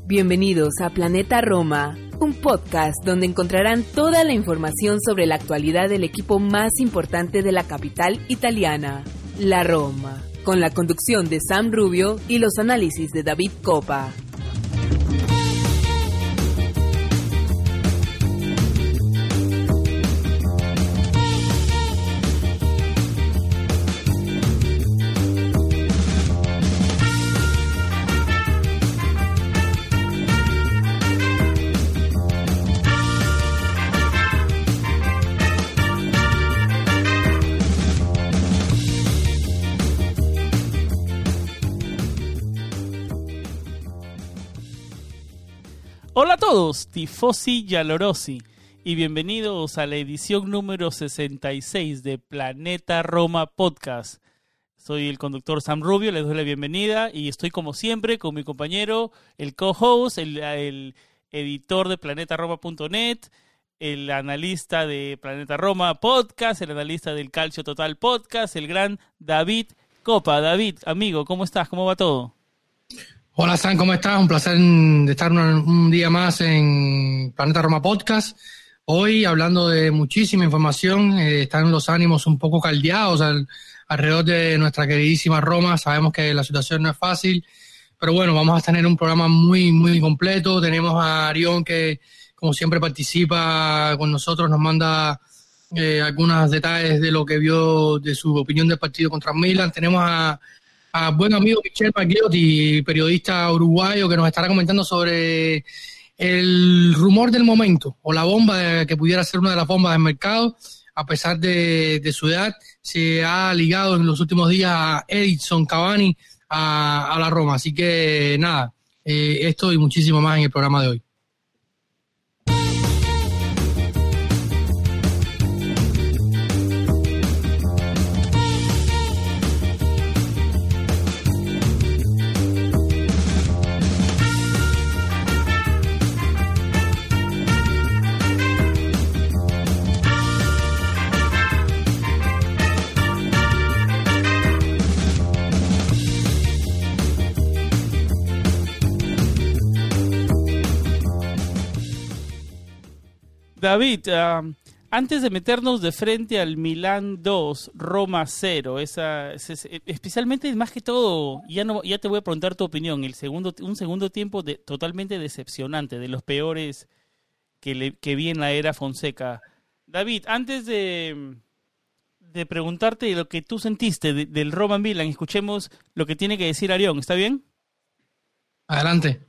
Bienvenidos a Planeta Roma, un podcast donde encontrarán toda la información sobre la actualidad del equipo más importante de la capital italiana, la Roma, con la conducción de Sam Rubio y los análisis de David Coppa. Hola a todos, tifosi giallorossi, y bienvenidos a la edición número 66 de Planeta Roma Podcast. Soy el conductor Sam Rubio, les doy la bienvenida y estoy como siempre con mi compañero, el co-host, el editor de planetaroma.net, el analista de Planeta Roma Podcast, el analista del Calcio Total Podcast, el gran David Coppa. David, amigo, ¿cómo estás? ¿Cómo va todo? Hola Sam, ¿cómo estás? Un placer de estar un día más en Planeta Roma Podcast. Hoy hablando de muchísima información, están los ánimos un poco caldeados alrededor de nuestra queridísima Roma. Sabemos que la situación no es fácil, pero bueno, vamos a tener un programa muy, muy completo. Tenemos a Arión que, como siempre, participa con nosotros, nos manda algunos detalles de lo que vio, de su opinión del partido contra Milan. Tenemos a buen amigo Michel Magliotti, periodista uruguayo, que nos estará comentando sobre el rumor del momento o la bomba que pudiera ser una de las bombas del mercado. A pesar de su edad, se ha ligado en los últimos días a Edinson Cavani a la Roma. Así que nada, esto y muchísimo más en el programa de hoy. David, antes de meternos de frente al Milán 2, Roma 0, especialmente más que todo, ya te voy a preguntar tu opinión, un segundo tiempo totalmente decepcionante, de los peores que vi en la era Fonseca. David, antes de preguntarte lo que tú sentiste del Roma Milan, escuchemos lo que tiene que decir Arión, ¿está bien? Adelante.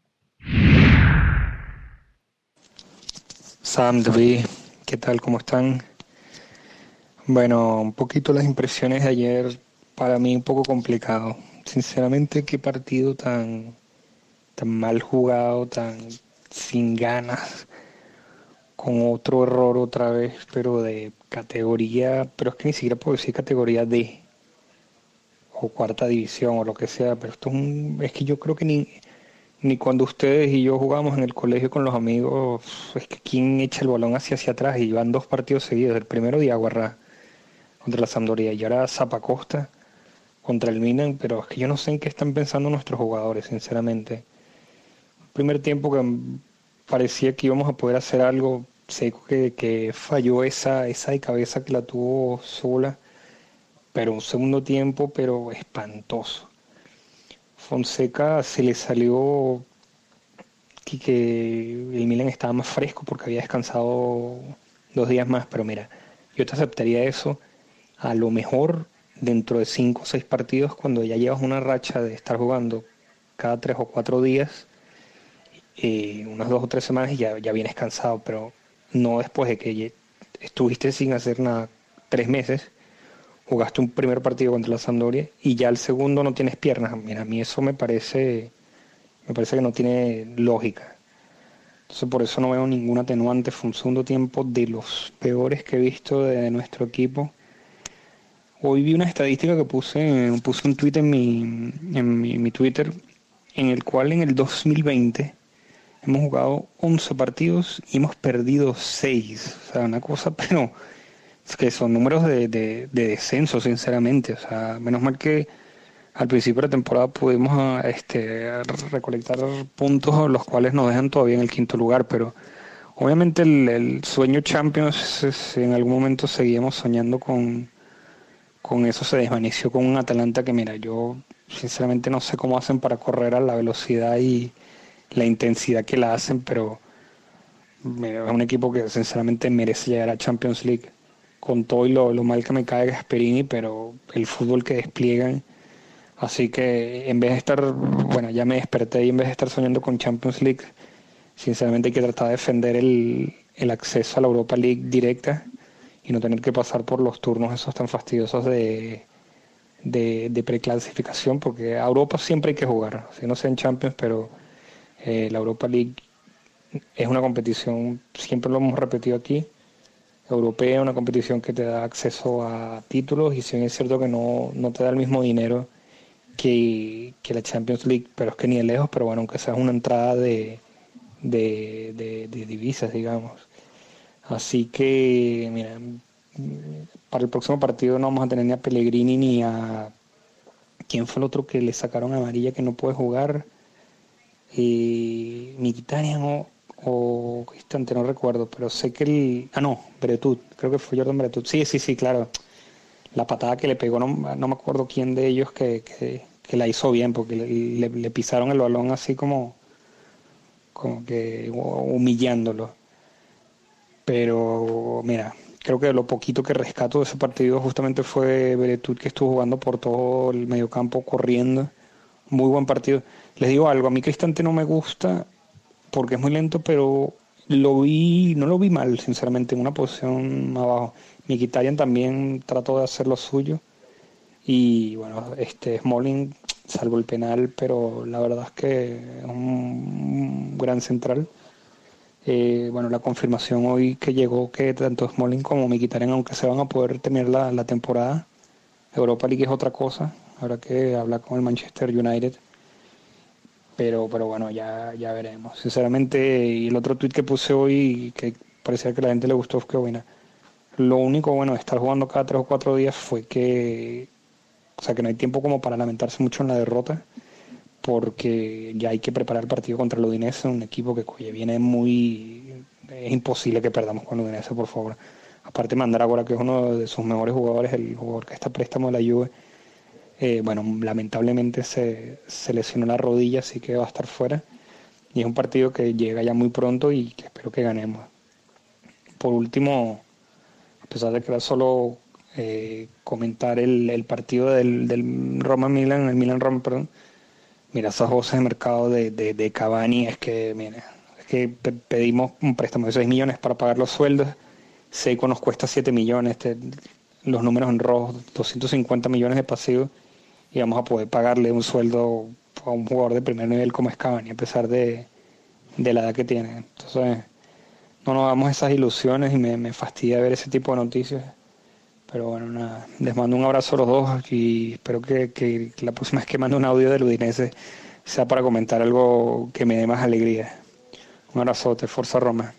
Sam, David, ¿qué tal? ¿Cómo están? Bueno, un poquito las impresiones de ayer, para mí un poco complicado. Sinceramente, qué partido tan mal jugado, tan sin ganas, con otro error otra vez, pero de categoría, pero es que ni siquiera puedo decir categoría D, o cuarta división, o lo que sea, pero esto es que yo creo que ni cuando ustedes y yo jugamos en el colegio con los amigos, es que quién echa el balón hacia atrás, y van 2 partidos seguidos, el primero Diaguarrá contra la Sampdoria y ahora Zappacosta contra el Milan, pero es que yo no sé en qué están pensando nuestros jugadores, sinceramente. Primer tiempo que parecía que íbamos a poder hacer algo, Seco que falló esa de cabeza que la tuvo sola, pero un segundo tiempo, pero espantoso. Fonseca se le salió que el Milan estaba más fresco porque había descansado 2 días más, pero mira, yo te aceptaría eso a lo mejor dentro de 5 o 6 partidos, cuando ya llevas una racha de estar jugando cada 3 o 4 días, unas 2 o 3 semanas y ya vienes cansado, pero no después de que estuviste sin hacer nada 3 meses. Jugaste un primer partido contra la Sampdoria y ya el segundo no tienes piernas. Mira, a mí eso me parece que no tiene lógica. Entonces por eso no veo ningún atenuante. Fue un segundo tiempo de los peores que he visto de nuestro equipo. Hoy vi una estadística que puse un tweet en mi Twitter, en el cual en el 2020 hemos jugado 11 partidos y hemos perdido 6. O sea, una cosa, pero es que son números de descenso, sinceramente. O sea, menos mal que al principio de la temporada pudimos recolectar puntos los cuales nos dejan todavía en el quinto lugar, pero obviamente el sueño Champions, en algún momento seguíamos soñando con eso, se desvaneció con un Atalanta que, mira, yo sinceramente no sé cómo hacen para correr a la velocidad y la intensidad que la hacen, pero mira, es un equipo que sinceramente merece llegar a Champions League, con todo y lo mal que me cae Gasperini, pero el fútbol que despliegan. Así que en vez de estar, bueno, ya me desperté y en vez de estar soñando con Champions League, sinceramente hay que tratar de defender el acceso a la Europa League directa y no tener que pasar por los turnos esos tan fastidiosos de preclasificación, porque a Europa siempre hay que jugar, si no sea en Champions, pero la Europa League es una competición, siempre lo hemos repetido aquí, europea, una competición que te da acceso a títulos y si bien es cierto que no te da el mismo dinero que la Champions League, pero es que ni de lejos, pero bueno, aunque sea una entrada de divisas, digamos. Así que, mira, para el próximo partido no vamos a tener ni a Pellegrini ni a... ¿Quién fue el otro que le sacaron amarilla que no puede jugar? Mkhitaryan o Cristante, no recuerdo, pero sé que Veretout, creo que fue Jordan Veretout. Sí, claro. La patada que le pegó, no me acuerdo quién de ellos que la hizo bien, porque le pisaron el balón así como que humillándolo. Pero mira, creo que lo poquito que rescato de ese partido justamente fue Veretout, que estuvo jugando por todo el mediocampo, corriendo. Muy buen partido. Les digo algo, a mí Cristante no me gusta porque es muy lento, pero no lo vi mal, sinceramente, en una posición abajo. Mkhitaryan también trató de hacer lo suyo. Y bueno, Smalling salvó el penal, pero la verdad es que es un gran central. Bueno, la confirmación hoy que llegó que tanto Smalling como Mkhitaryan, aunque se van a poder terminar la temporada, Europa League es otra cosa, habrá que hablar con el Manchester United. Pero bueno, ya veremos. Sinceramente, y el otro tuit que puse hoy, que parecía que a la gente le gustó, fue que bueno, lo único bueno de estar jugando cada 3 o 4 días fue que no hay tiempo como para lamentarse mucho en la derrota, porque ya hay que preparar el partido contra el Udinese, un equipo que viene es imposible que perdamos con el Udinese, por favor. Aparte Mandragora, que es uno de sus mejores jugadores, el jugador que está a préstamo de la Juve, bueno, lamentablemente se lesionó la rodilla, así que va a estar fuera. Y es un partido que llega ya muy pronto y que espero que ganemos. Por último, a pesar de que era solo comentar el partido del Roma-Milan, el Milan-Roma, perdón, mira, esas voces de mercado de Cavani, es que pedimos un préstamo de 6 millones para pagar los sueldos, Seiko nos cuesta 7 millones, los números en rojo, 250 millones de pasivos, y vamos a poder pagarle un sueldo a un jugador de primer nivel como es Cavani, a pesar de la edad que tiene. Entonces, no nos damos esas ilusiones y me fastidia ver ese tipo de noticias. Pero bueno, nada, les mando un abrazo a los dos y espero que la próxima vez que mande un audio del Udinese sea para comentar algo que me dé más alegría. Un abrazote, Forza Roma.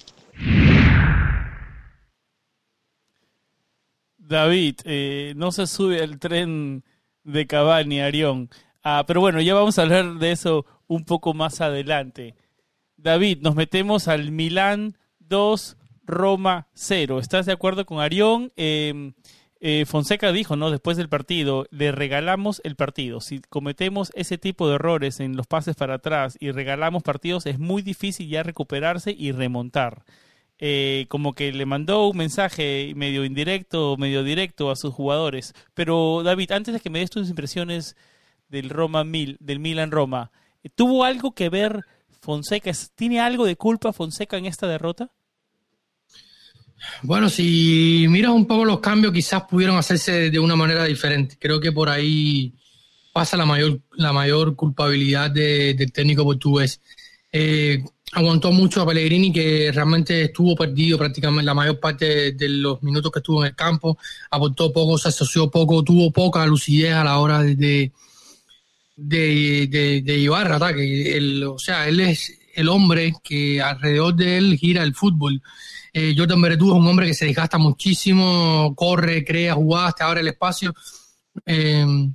David, no se sube al tren de Cavani, Arión. Pero bueno, ya vamos a hablar de eso un poco más adelante. David, nos metemos al Milán 2, Roma 0. ¿Estás de acuerdo con Arión? Fonseca dijo, ¿no?, después del partido, le regalamos el partido. Si cometemos ese tipo de errores en los pases para atrás y regalamos partidos, es muy difícil ya recuperarse y remontar. Como que le mandó un mensaje medio indirecto, medio directo a sus jugadores. Pero David, antes de que me des tus impresiones del Milan-Roma, ¿tuvo algo que ver Fonseca? ¿Tiene algo de culpa Fonseca en esta derrota? Bueno, si miras un poco los cambios, quizás pudieron hacerse de una manera diferente. Creo que por ahí pasa la mayor culpabilidad del técnico portugués. Aguantó mucho a Pellegrini, que realmente estuvo perdido prácticamente la mayor parte de los minutos que estuvo en el campo. Aportó poco, se asoció poco, tuvo poca lucidez a la hora de llevar el ataque. Él es el hombre que alrededor de él gira el fútbol. Jordan Veretout es un hombre que se desgasta muchísimo, corre, crea jugadas, te abre el espacio.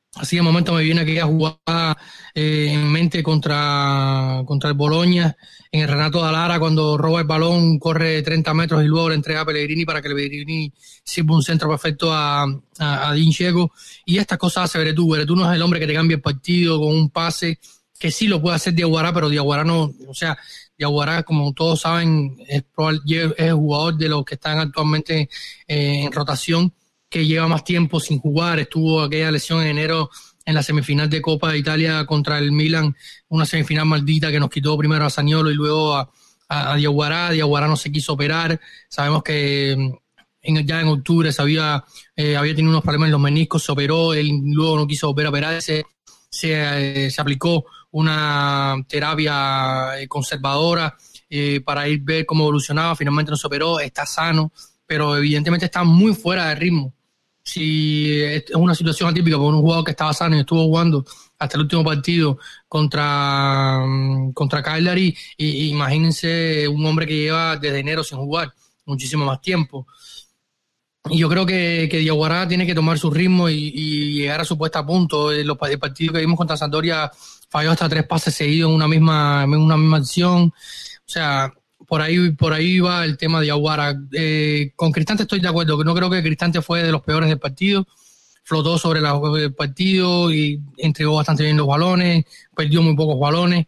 Así de momento me viene aquella jugada en mente contra el Bologna, en el Renato Dallara, cuando roba el balón, corre 30 metros y luego le entrega a Pellegrini para que Pellegrini sirva un centro perfecto a Edin Dzeko. Y estas cosas hace Veretout. Veretout no es el hombre que te cambia el partido con un pase, que sí lo puede hacer Diaguará, pero Diaguará no, o sea, Diaguará, como todos saben, es el jugador de los que están actualmente en rotación, que lleva más tiempo sin jugar. Estuvo aquella lesión en enero en la semifinal de Copa de Italia contra el Milan, una semifinal maldita que nos quitó primero a Zaniolo y luego a Diaguará. Diaguará no se quiso operar. Sabemos que ya en octubre había tenido unos problemas en los meniscos, se operó, él luego no quiso volver a operarse, se aplicó una terapia conservadora para ir ver cómo evolucionaba. Finalmente no se operó, está sano, pero evidentemente está muy fuera de ritmo. Si es una situación atípica por un jugador que estaba sano y estuvo jugando hasta el último partido contra Cagliari, y imagínense un hombre que lleva desde enero sin jugar muchísimo más tiempo. Y yo creo que Diaguará tiene que tomar su ritmo y llegar a su puesta a punto. El partido que vimos contra Sampdoria falló hasta 3 pases seguidos en una misma acción. O sea, por ahí va el tema de Diaguará. Con Cristante estoy de acuerdo, que no creo que Cristante fue de los peores del partido. Flotó sobre el partido y entregó bastante bien los balones, perdió muy pocos balones.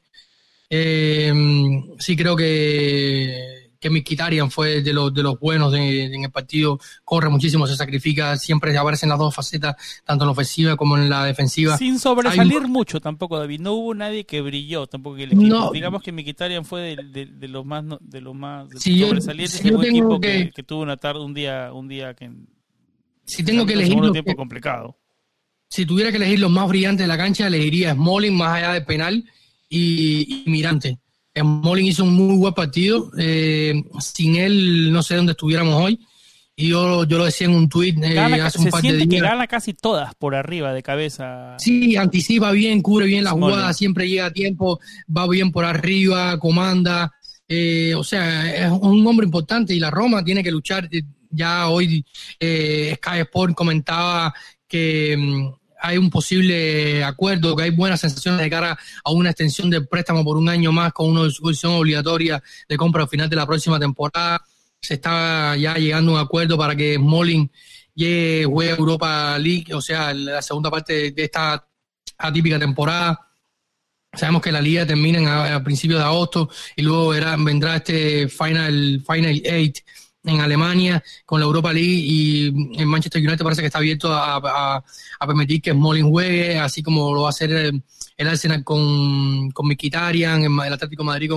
Sí creo que Mkhitaryan fue de los buenos en el partido, corre muchísimo, se sacrifica, siempre aparece en las dos facetas, tanto en la ofensiva como en la defensiva. Sin sobresalir mucho tampoco, David, no hubo nadie que brilló tampoco en el equipo. No, digamos que Mkhitaryan fue de los más sobresalientes de un equipo que tuvo una tarde, un día que si tengo que elegir un tiempo complicado. Si tuviera que elegir los más brillantes de la cancha, elegiría Smalling más allá del penal y Mirante. Smalling hizo un muy buen partido. Sin él no sé dónde estuviéramos hoy. Y yo lo decía en un tuit hace un par de días. Que gana casi todas por arriba de cabeza. Sí, anticipa bien, cubre bien la jugada, siempre llega a tiempo, va bien por arriba, comanda. O sea, es un hombre importante y la Roma tiene que luchar. Ya hoy Sky Sport comentaba que hay un posible acuerdo, que hay buenas sensaciones de cara a una extensión del préstamo por un año más con una discusión obligatoria de compra al final de la próxima temporada. Se está ya llegando a un acuerdo para que Smalling juegue Europa League, o sea, la segunda parte de esta atípica temporada. Sabemos que la liga termina a principios de agosto y luego vendrá este Final 8 en Alemania con la Europa League, y en Manchester United parece que está abierto a permitir que Smalling juegue, así como lo va a hacer el Arsenal con Mkhitaryan, el Atlético de Madrid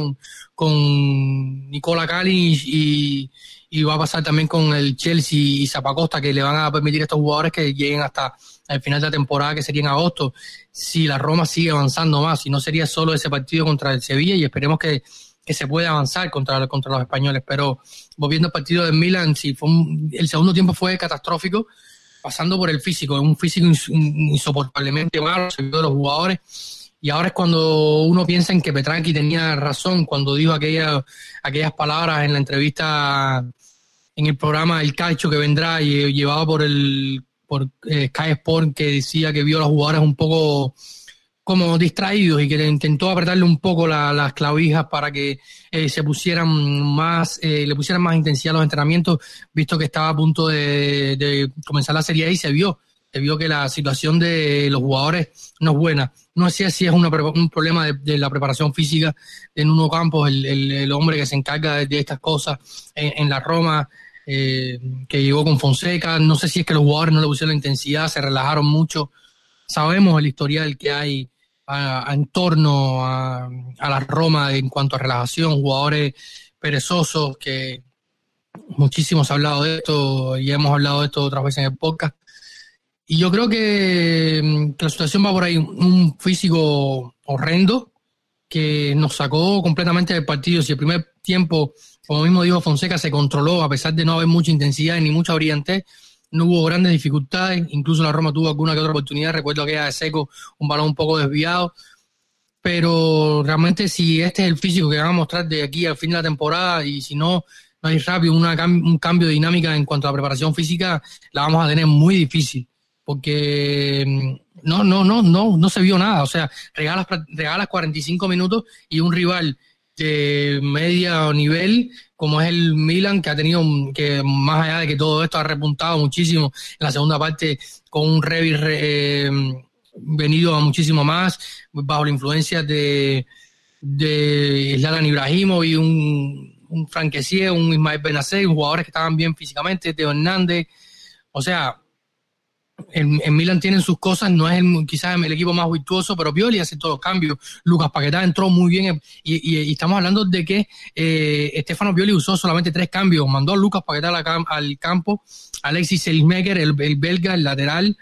con Nicola Kalinic, y va a pasar también con el Chelsea y Zappacosta, que le van a permitir a estos jugadores que lleguen hasta el final de la temporada, que sería en agosto, si la Roma sigue avanzando más. Si no, sería solo ese partido contra el Sevilla, y esperemos que se puede avanzar contra los españoles. Pero volviendo al partido del Milan, sí, el segundo tiempo fue catastrófico, pasando por el físico, un físico insoportablemente malo, se vio de los jugadores. Y ahora es cuando uno piensa en que Petracchi tenía razón cuando dijo aquellas palabras en la entrevista en el programa El Calcio que vendrá, y llevado por Sky Sport, que decía que vio a los jugadores un poco como distraídos y que le intentó apretarle un poco las clavijas para que le pusieran más intensidad a los entrenamientos, visto que estaba a punto de comenzar la Serie A, y se vio que la situación de los jugadores no es buena. No sé si es un problema de la preparación física de Nuno Campos, el hombre que se encarga de estas cosas en la Roma, que llegó con Fonseca. No sé si es que los jugadores no le pusieron la intensidad, se relajaron mucho. Sabemos el historial que hay en torno a la Roma en cuanto a relajación, jugadores perezosos, que muchísimos han hablado de esto y hemos hablado de esto otras veces en el podcast. Y yo creo que la situación va por ahí, un físico horrendo que nos sacó completamente del partido. Si el primer tiempo, como mismo dijo Fonseca, se controló a pesar de no haber mucha intensidad ni mucha brillantez, no hubo grandes dificultades, incluso la Roma tuvo alguna que otra oportunidad. Recuerdo aquella de Seco, un balón un poco desviado, pero realmente si este es el físico que van a mostrar de aquí al fin de la temporada, y si no hay rápido un cambio de dinámica en cuanto a la preparación física, la vamos a tener muy difícil, porque no se vio nada. O sea, regalas 45 minutos y un rival de media nivel como es el Milan, que ha tenido, que más allá de que todo esto ha repuntado muchísimo en la segunda parte con un Rebic venido a muchísimo más, bajo la influencia de Zlatan Ibrahimovic y un Franck Kessié, un Ismael Benacer, jugadores que estaban bien físicamente, Teo Hernández. O sea, el Milan tiene sus cosas, no es quizás el equipo más virtuoso, pero Pioli hace todos los cambios. Lucas Paquetá entró muy bien y estamos hablando de que Stefano Pioli usó solamente 3 cambios. Mandó a Lucas Paquetá al campo, Alexis Selmaker, el belga, el lateral,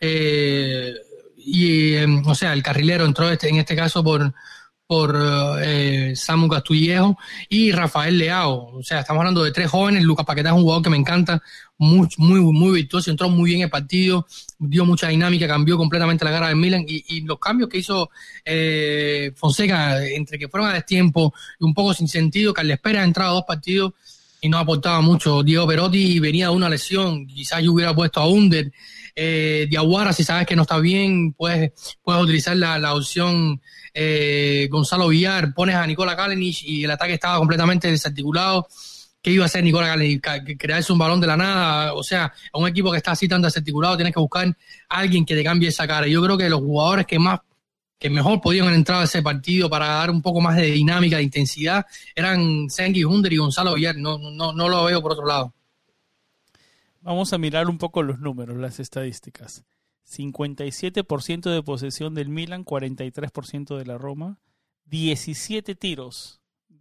o sea, el carrilero entró en este caso por Samu Castillejo y Rafael Leao. O sea, estamos hablando de 3 jóvenes. Lucas Paquetá es un jugador que me encanta, muy virtuoso, entró muy bien en el partido, dio mucha dinámica, cambió completamente la cara del Milan y los cambios que hizo Fonseca, entre que fueron a destiempo y un poco sin sentido. Carles Pérez ha entrado a 2 partidos y no aportaba mucho. Diego Perotti venía de una lesión, quizás yo hubiera puesto a Under. Diawara, si sabes que no está bien, puedes utilizar la opción Gonzalo Villar, pones a Nikola Kalinic y el ataque estaba completamente desarticulado. ¿Qué iba a hacer Nikola Kalinic? Crearse un balón de la nada. O sea, a un equipo que está así tan desarticulado tienes que buscar a alguien que te cambie esa cara. Yo creo que los jugadores que mejor podían haber entrado a ese partido para dar un poco más de dinámica, de intensidad, eran Cengiz Under y Gonzalo Villar. No lo veo por otro lado. Vamos a mirar un poco los números, las estadísticas. 57% de posesión del Milan, 43% de la Roma. 17 tiros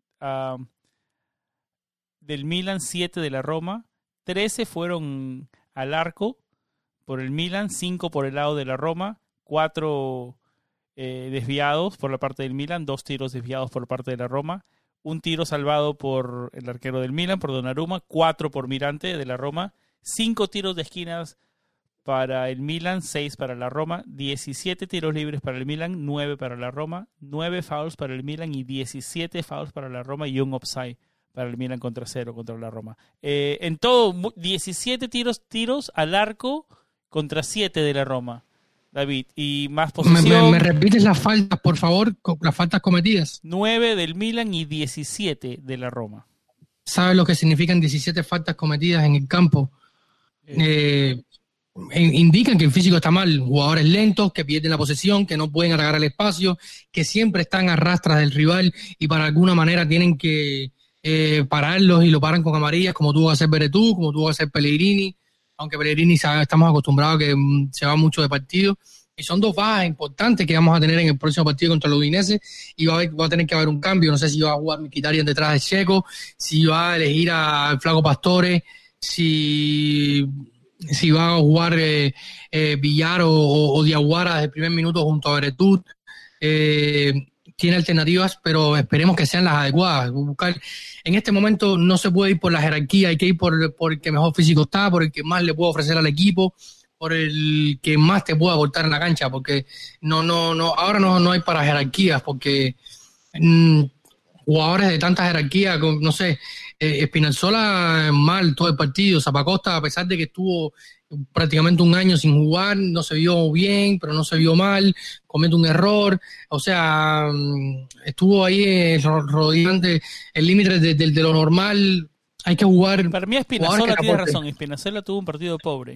del Milan, 7 de la Roma. 13 fueron al arco por el Milan, 5 por el lado de la Roma. 4 desviados por la parte del Milan, 2 tiros desviados por parte de la Roma. Un tiro salvado por el arquero del Milan, por Donnarumma. 4 por Mirante de la Roma. 5 tiros de esquinas para el Milan, 6 para la Roma, 17 tiros libres para el Milan, 9 para la Roma, 9 fouls para el Milan y 17 fouls para la Roma y un offside para el Milan contra 0 contra la Roma. En todo, 17 tiros al arco contra 7 de la Roma, David, y más posesión. ¿Me repites las faltas, por favor? Las faltas cometidas. 9 del Milan y 17 de la Roma. ¿Sabes lo que significan 17 faltas cometidas en el campo? Indican que el físico está mal. Jugadores lentos que pierden la posesión, que no pueden alargar el espacio, que siempre están a rastras del rival y para alguna manera tienen que pararlos y lo paran con amarillas, como tuvo que hacer Veretout, como tuvo que hacer Pellegrini, aunque Pellegrini estamos acostumbrados a que se va mucho de partido. Y son 2 bajas importantes que vamos a tener en el próximo partido contra el Udinese y va a tener que haber un cambio. No sé si va a jugar Mkhitaryan detrás de Checo, si va a elegir al Flaco Pastore, si va a jugar Villar o Diawara desde el primer minuto junto a Veretout. Tiene alternativas, pero esperemos que sean las adecuadas. En este momento no se puede ir por la jerarquía, hay que ir por el que mejor físico está, por el que más le puede ofrecer al equipo, por el que más te puede aportar en la cancha, porque ahora no hay para jerarquías, porque jugadores de tanta jerarquía, no sé, Spinazzola mal todo el partido, Zappacosta, a pesar de que estuvo prácticamente un año sin jugar, no se vio bien, pero no se vio mal, comete un error, o sea, estuvo ahí rodeando el límite de lo normal. Hay que jugar. Para mí Spinazzola tiene razón, Spinazzola tuvo un partido pobre.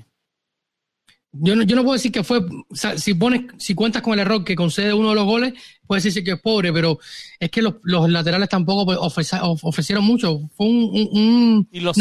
Yo no puedo decir que fue, o sea, si cuentas con el error que concede uno de los goles, puedes decir que es pobre, pero es que los laterales tampoco ofrecieron mucho. Fue y los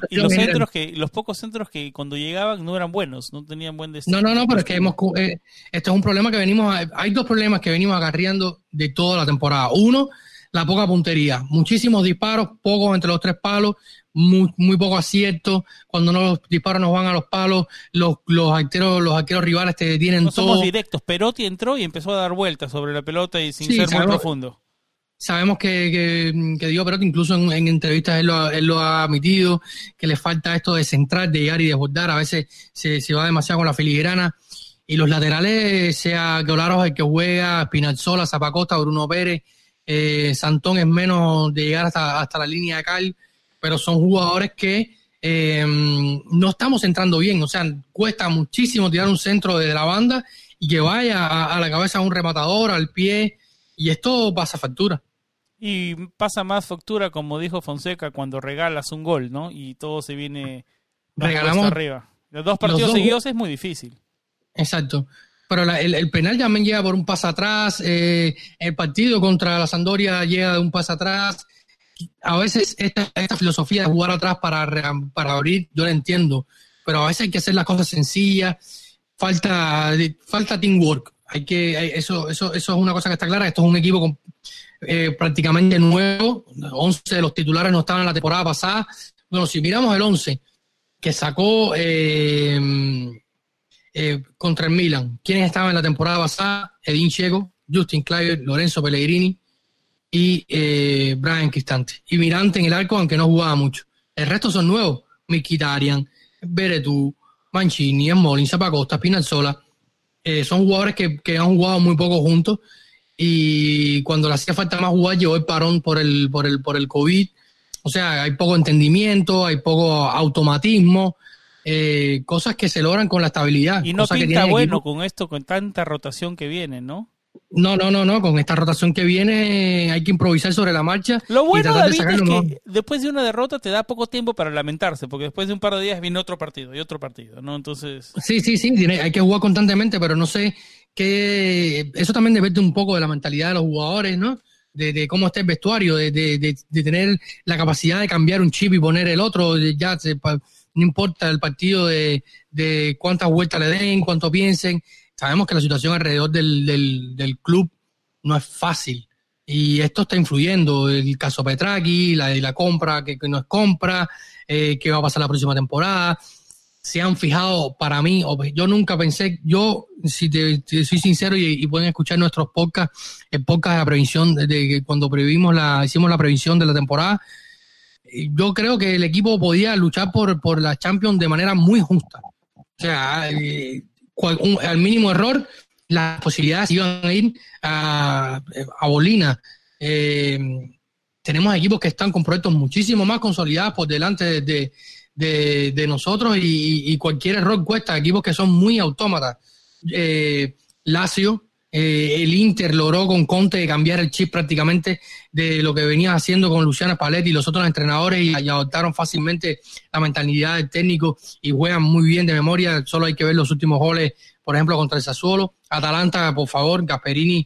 pocos centros que cuando llegaban no eran buenos, no tenían buen destino. No, pero es que este es un problema que hay 2 problemas que venimos acarreando de toda la temporada. Uno, la poca puntería, muchísimos disparos, pocos entre los 3 palos, muy poco acierto. Cuando los disparos nos van a los palos, los arqueros rivales te detienen todo. No somos directos. Perotti entró y empezó a dar vueltas sobre la pelota y sin ser muy profundo. Sabemos que Diego Perotti, incluso en entrevistas él lo ha admitido, que le falta esto de centrar, de llegar y desbordar. A veces se va demasiado con la filigrana. Y los laterales, sea Keolaros el que juega, Spinazzola, Zappacosta, Bruno Pérez, Santón es menos de llegar hasta la línea de cal, pero son jugadores que no estamos entrando bien. O sea, cuesta muchísimo tirar un centro desde la banda y que vaya a la cabeza de un rematador, al pie, y esto pasa factura. Y pasa más factura, como dijo Fonseca, cuando regalas un gol, ¿no? Y todo se viene regalamos arriba. Los 2 partidos seguidos es muy difícil. Exacto. Pero el penal también llega por un pase atrás, el partido contra la Sampdoria llega de un pase atrás. A veces esta filosofía de jugar atrás para abrir, yo la entiendo, pero a veces hay que hacer las cosas sencillas, falta teamwork. Eso es una cosa que está clara. Esto es un equipo prácticamente nuevo, 11 de los titulares no estaban en la temporada pasada. Bueno, si miramos el 11 que sacó contra el Milan, ¿quiénes estaban en la temporada pasada? Edin Dzeko, Justin Kluivert, Lorenzo Pellegrini y Brian Cristante. Y Mirante en el arco, aunque no jugaba mucho. El resto son nuevos. Mkhitaryan, Veretout, Mancini, Smolin, Zappacosta, Spinazzola. Son jugadores que han jugado muy poco juntos, y cuando le hacía falta más jugar llegó el parón por el COVID. O sea, hay poco entendimiento, hay poco automatismo, cosas que se logran con la estabilidad. Y no pinta bueno con esto, con tanta rotación que viene, ¿no? No, con esta rotación que viene hay que improvisar sobre la marcha. Lo bueno, David, es que después de una derrota te da poco tiempo para lamentarse, porque después de un par de días viene otro partido, ¿no? Entonces... Sí, hay que jugar constantemente, pero no sé qué... Eso también depende un poco de la mentalidad de los jugadores, ¿no? De cómo está el vestuario, de tener la capacidad de cambiar un chip y poner el otro. No importa el partido de cuántas vueltas le den, cuánto piensen. Sabemos que la situación alrededor del club no es fácil y esto está influyendo. El caso Petracchi, la compra, que no es compra, qué va a pasar la próxima temporada. Se han fijado, para mí, yo nunca pensé, si te soy sincero, y pueden escuchar nuestros podcasts, el podcast de la previsión, de cuando hicimos la previsión de la temporada, yo creo que el equipo podía luchar por la Champions de manera muy justa. O sea, al mínimo error, las posibilidades iban a ir a bolina. Tenemos equipos que están con proyectos muchísimo más consolidados por delante de nosotros, y cualquier error cuesta. Equipos que son muy autómatas. Lazio, el Inter logró con Conte cambiar el chip prácticamente de lo que venía haciendo con Luciano Spalletti y los otros entrenadores, y adoptaron fácilmente la mentalidad del técnico y juegan muy bien de memoria. Solo hay que ver los últimos goles, por ejemplo, contra el Sassuolo. Atalanta, por favor, Gasperini,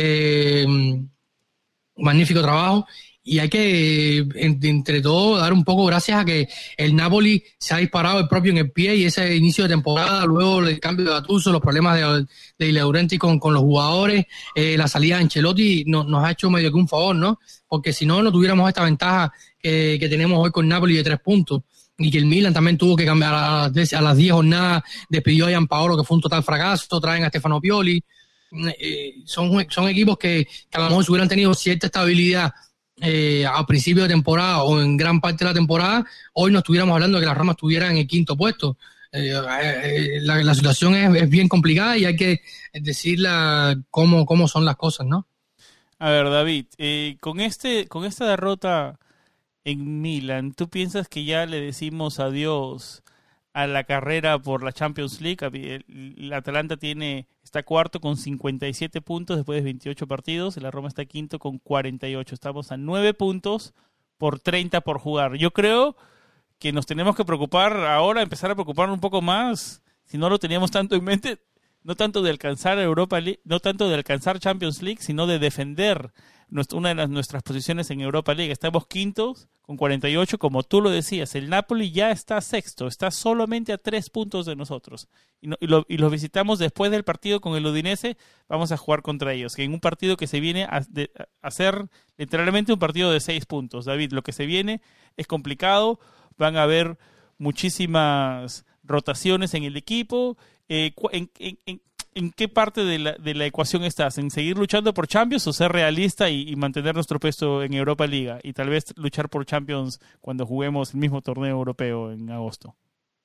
magnífico trabajo. Y hay que, entre todo, dar un poco gracias a que el Napoli se ha disparado el propio en el pie, y ese inicio de temporada, luego el cambio de Gattuso, los problemas de De Laurentiis con los jugadores, la salida de Ancelotti nos ha hecho medio que un favor, ¿no? Porque si no tuviéramos esta ventaja que tenemos hoy con Napoli de 3 puntos, y que el Milan también tuvo que cambiar a las 10 jornadas, despidió a Gianpaolo, que fue un total fracaso, traen a Stefano Pioli. Son equipos que a lo mejor si hubieran tenido cierta estabilidad a principio de temporada o en gran parte de la temporada, hoy no estuviéramos hablando de que la Roma estuviera en el 5º puesto. La situación es bien complicada y hay que decirla cómo son las cosas, ¿no? A ver, David, con esta derrota en Milan, ¿tú piensas que ya le decimos adiós a la carrera por la Champions League? El Atalanta está cuarto con 57 puntos después de 28 partidos. La Roma está quinto con 48. Estamos a 9 puntos por 30 por jugar. Yo creo que nos tenemos que preocupar ahora, empezar a preocuparnos un poco más, si no lo teníamos tanto en mente, no tanto de alcanzar Europa League, no tanto de alcanzar Champions League, sino de defender una de nuestras posiciones en Europa League. Estamos quintos con 48, como tú lo decías. El Napoli ya está sexto, está solamente a 3 puntos de nosotros. Y los visitamos después del partido con el Udinese. Vamos a jugar contra ellos, que en un partido que se viene a ser literalmente un partido de 6 puntos. David, lo que se viene es complicado. Van a haber muchísimas rotaciones en el equipo. ¿En qué parte de la ecuación estás? ¿En seguir luchando por Champions o ser realista y mantener nuestro puesto en Europa Liga y tal vez luchar por Champions cuando juguemos el mismo torneo europeo en agosto?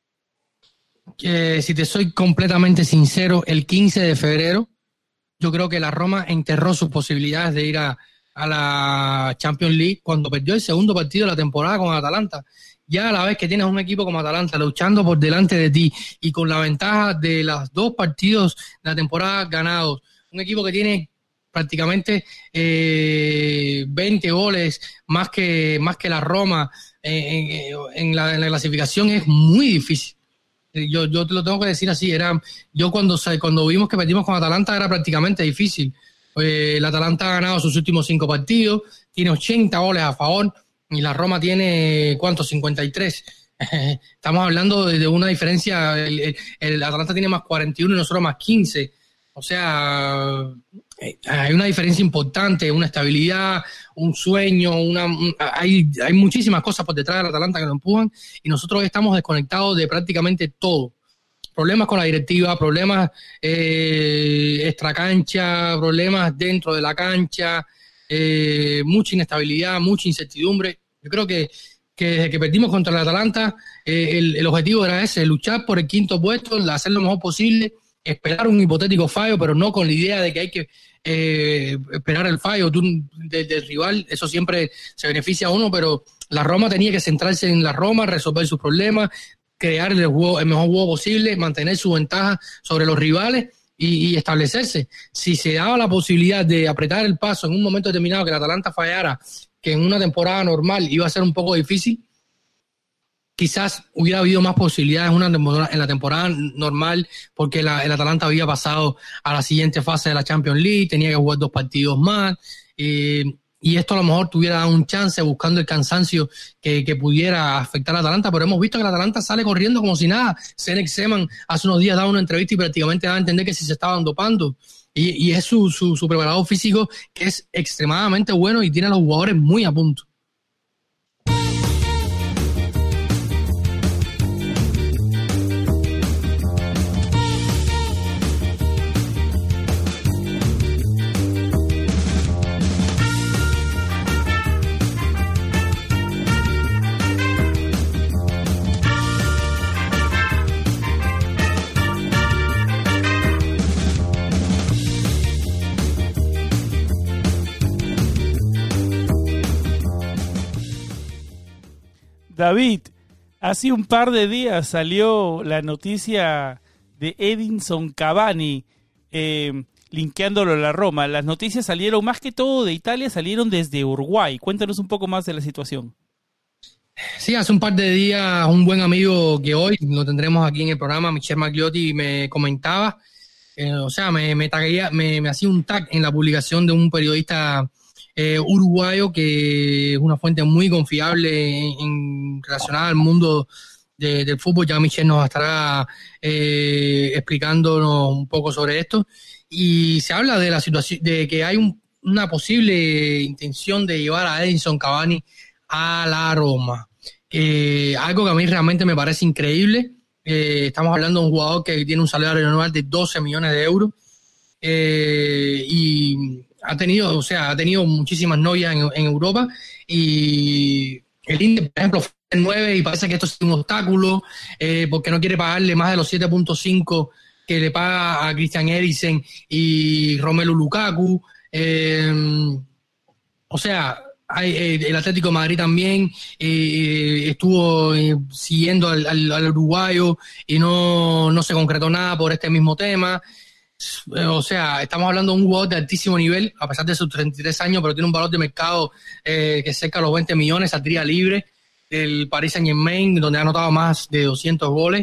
Si te soy completamente sincero, el 15 de febrero yo creo que la Roma enterró sus posibilidades de ir a la Champions League cuando perdió el segundo partido de la temporada con Atalanta, Ya a la vez que tienes un equipo como Atalanta luchando por delante de ti y con la ventaja de los 2 partidos de la temporada ganados, un equipo que tiene prácticamente 20 goles más que la Roma en la clasificación, es muy difícil. Yo te lo tengo que decir así. Yo cuando vimos que perdimos con Atalanta era prácticamente difícil. El Atalanta ha ganado sus últimos 5 partidos, tiene 80 goles a favor y la Roma tiene, ¿cuántos? 53. Estamos hablando de una diferencia. El Atalanta tiene más 41 y nosotros más 15. O sea, hay una diferencia importante, una estabilidad, un sueño, hay muchísimas cosas por detrás del Atalanta que nos empujan y nosotros estamos desconectados de prácticamente todo. Problemas con la directiva, problemas extracancha, problemas dentro de la cancha, mucha inestabilidad, mucha incertidumbre. Yo creo que desde que perdimos contra el Atalanta, el objetivo era ese, luchar por el 5º puesto, hacer lo mejor posible, esperar un hipotético fallo, pero no con la idea de que hay que esperar el fallo del rival. Eso siempre se beneficia a uno, pero la Roma tenía que centrarse en la Roma, resolver sus problemas, crear el mejor juego posible, mantener su ventaja sobre los rivales y establecerse. Si se daba la posibilidad de apretar el paso en un momento determinado, que el Atalanta fallara, que en una temporada normal iba a ser un poco difícil, quizás hubiera habido más posibilidades en la temporada normal, porque el Atalanta había pasado a la siguiente fase de la Champions League, tenía que jugar 2 partidos más, y esto a lo mejor tuviera dado un chance buscando el cansancio que pudiera afectar al Atalanta, pero hemos visto que el Atalanta sale corriendo como si nada. Senek Seman hace unos días daba una entrevista y prácticamente daba a entender que si se estaban dopando, y es su preparador físico, que es extremadamente bueno y tiene a los jugadores muy a punto. David, hace un par de días salió la noticia de Edinson Cavani, linkeándolo a la Roma. Las noticias salieron más que todo de Italia, salieron desde Uruguay. Cuéntanos un poco más de la situación. Sí, hace un par de días un buen amigo que hoy lo tendremos aquí en el programa, Michel Magliotti, me comentaba, me hacía un tag en la publicación de un periodista uruguayo que es una fuente muy confiable relacionada al mundo del fútbol. Ya Michel nos estará explicándonos un poco sobre esto, y se habla de la situación de que hay una posible intención de llevar a Edinson Cavani a la Roma, algo que a mí realmente me parece increíble. Estamos hablando de un jugador que tiene un salario anual de 12 millones de euros, y ha tenido muchísimas novias en Europa, y el Inter, por ejemplo, fue el 9 y parece que esto es un obstáculo, porque no quiere pagarle más de los 7.5 que le paga a Christian Eriksen y Romelu Lukaku. El Atlético de Madrid también estuvo siguiendo al uruguayo y no se concretó nada por este mismo tema. Estamos hablando de un jugador de altísimo nivel, a pesar de sus 33 años, pero tiene un valor de mercado que es cerca de los 20 millones, saldría libre del Paris Saint-Germain, donde ha anotado más de 200 goles,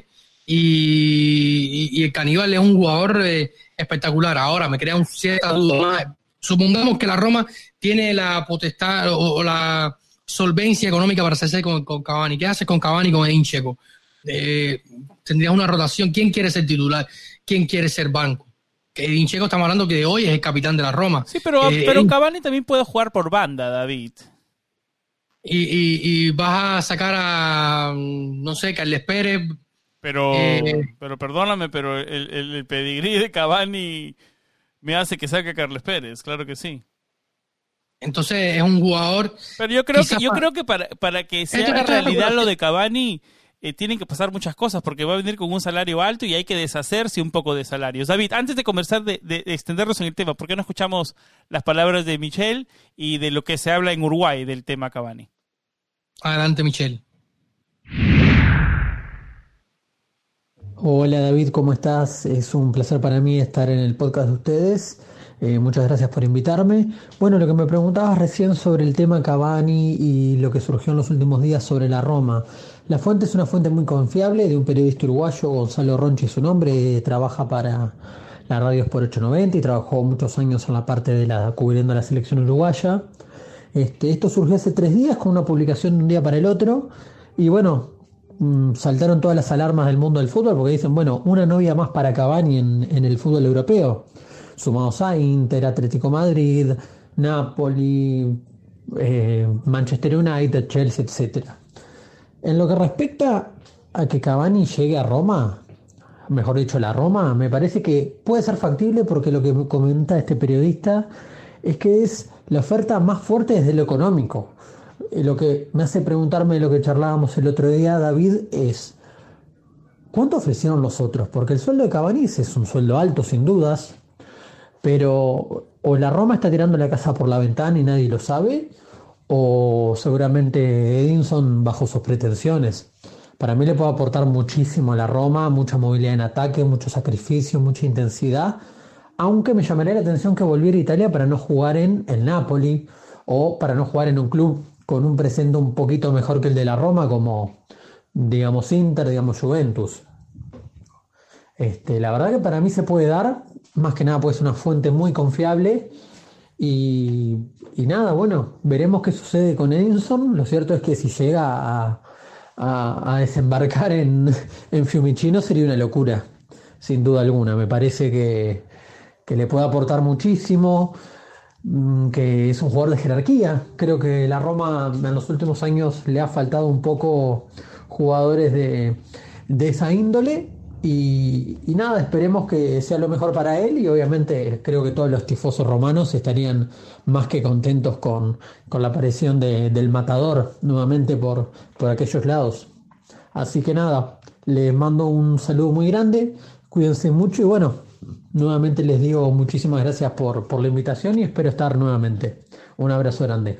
y el Caníbal es un jugador espectacular. Ahora me crea un cierta duda. Supongamos que la Roma tiene la potestad o la solvencia económica para hacerse con Cavani. ¿Qué haces con Cavani, con Edin Dzeko? Tendrías una rotación. ¿Quién quiere ser titular? ¿Quién quiere ser banco? Edin Dzeko, estamos hablando que hoy es el capitán de la Roma. Sí, pero Cavani también puede jugar por banda, David. Y vas a sacar a, no sé, Carles Pérez. Pero perdóname, pero el pedigrí de Cavani me hace que saque a Carles Pérez, claro que sí. Entonces es un jugador. Pero yo creo que para que sea realidad lo de Cavani, tienen que pasar muchas cosas, porque va a venir con un salario alto y hay que deshacerse un poco de salarios. David, antes de conversar, de extendernos en el tema, ¿por qué no escuchamos las palabras de Michel y de lo que se habla en Uruguay del tema Cavani? Adelante, Michel. Hola David, ¿cómo estás? Es un placer para mí estar en el podcast de ustedes. Muchas gracias por invitarme. Bueno, lo que me preguntabas recién sobre el tema Cavani y lo que surgió en los últimos días sobre la Roma. La fuente es una fuente muy confiable de un periodista uruguayo, Gonzalo Ronchi, su nombre, trabaja para la radio Sport 890 y trabajó muchos años en la parte de cubriendo la selección uruguaya. Esto surgió hace 3 días con una publicación de un día para el otro y bueno, saltaron todas las alarmas del mundo del fútbol porque dicen, bueno, una novia más para Cavani en el fútbol europeo, sumados a Inter, Atlético Madrid, Napoli, Manchester United, Chelsea, etcétera. En lo que respecta a que Cavani llegue a Roma, mejor dicho, la Roma, me parece que puede ser factible porque lo que comenta este periodista es que es la oferta más fuerte desde lo económico. Lo que me hace preguntarme lo que charlábamos el otro día, David, es ¿cuánto ofrecieron los otros? Porque el sueldo de Cavani es un sueldo alto, sin dudas, pero o la Roma está tirando la casa por la ventana y nadie lo sabe, o seguramente Edinson bajo sus pretensiones. Para mí le puede aportar muchísimo a la Roma, mucha movilidad en ataque, mucho sacrificio, mucha intensidad, aunque me llamaría la atención que volviera a Italia para no jugar en el Napoli o para no jugar en un club con un presente un poquito mejor que el de la Roma, como digamos Inter, digamos Juventus. La verdad que para mí se puede dar, más que nada pues es una fuente muy confiable y nada, bueno, veremos qué sucede con Edinson. Lo cierto es que si llega a desembarcar en Fiumicino sería una locura, sin duda alguna. Me parece que le puede aportar muchísimo, que es un jugador de jerarquía. Creo que la Roma en los últimos años le ha faltado un poco jugadores de esa índole y nada, esperemos que sea lo mejor para él y obviamente creo que todos los tifosos romanos estarían más que contentos con la aparición del Matador nuevamente por aquellos lados. Así que nada, les mando un saludo muy grande, cuídense mucho y bueno, nuevamente les digo muchísimas gracias por la invitación y espero estar nuevamente. Un abrazo grande.